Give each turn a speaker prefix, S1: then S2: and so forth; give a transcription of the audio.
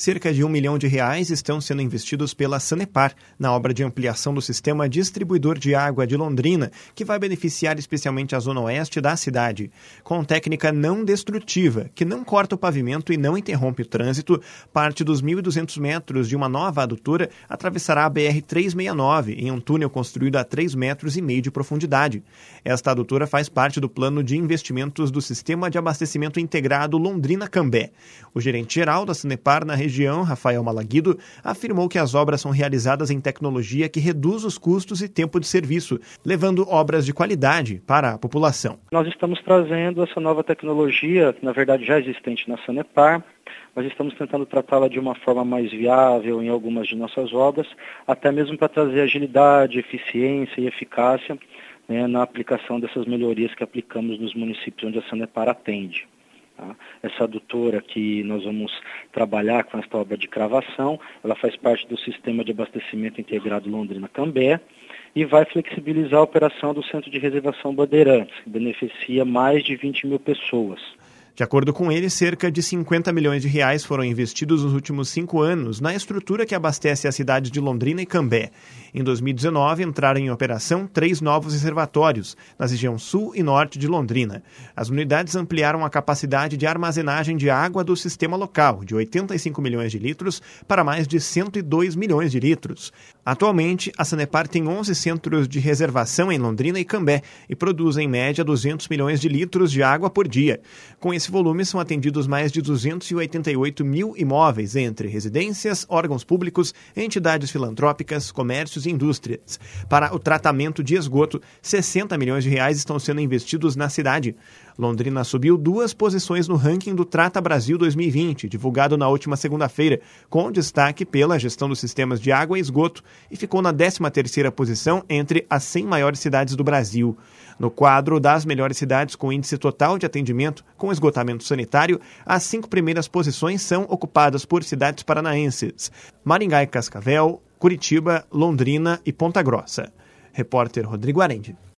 S1: Cerca de R$ 1 milhão estão sendo investidos pela Sanepar na obra de ampliação do sistema distribuidor de água de Londrina, que vai beneficiar especialmente a zona oeste da cidade. Com técnica não destrutiva, que não corta o pavimento e não interrompe o trânsito, parte dos 1.200 metros de uma nova adutora atravessará a BR-369 em um túnel construído a 3,5 metros de profundidade. Esta adutora faz parte do plano de investimentos do Sistema de Abastecimento Integrado Londrina-Cambé. O gerente-geral da Sanepar na região, Rafael Malaguido, afirmou que as obras são realizadas em tecnologia que reduz os custos e tempo de serviço, levando obras de qualidade para a população.
S2: Nós estamos trazendo essa nova tecnologia, na verdade já existente na Sanepar, mas estamos tentando tratá-la de uma forma mais viável em algumas de nossas obras, até mesmo para trazer agilidade, eficiência e eficácia, na aplicação dessas melhorias que aplicamos nos municípios onde a Sanepar atende. Tá? Essa adutora que nós vamos trabalhar com esta obra de cravação, ela faz parte do Sistema de Abastecimento Integrado Londrina-Cambé e vai flexibilizar a operação do Centro de Reservação Bandeirantes, que beneficia mais de 20 mil pessoas.
S1: De acordo com ele, cerca de R$ 50 milhões foram investidos nos últimos 5 anos na estrutura que abastece as cidades de Londrina e Cambé. Em 2019, entraram em operação 3 novos reservatórios, nas regiões sul e norte de Londrina. As unidades ampliaram a capacidade de armazenagem de água do sistema local, de 85 milhões de litros para mais de 102 milhões de litros. Atualmente, a Sanepar tem 11 centros de reservação em Londrina e Cambé e produz, em média, 200 milhões de litros de água por dia. Com esse volume, são atendidos mais de 288 mil imóveis entre residências, órgãos públicos, entidades filantrópicas, comércios e indústrias. Para o tratamento de esgoto, R$ 60 milhões estão sendo investidos na cidade. Londrina subiu 2 posições no ranking do Trata Brasil 2020, divulgado na última segunda-feira, com destaque pela gestão dos sistemas de água e esgoto, e ficou na 13ª posição entre as 100 maiores cidades do Brasil. No quadro das melhores cidades com índice total de atendimento com esgotamento sanitário, as 5 primeiras posições são ocupadas por cidades paranaenses: Maringá e Cascavel, Curitiba, Londrina e Ponta Grossa. Repórter Rodrigo Arendi.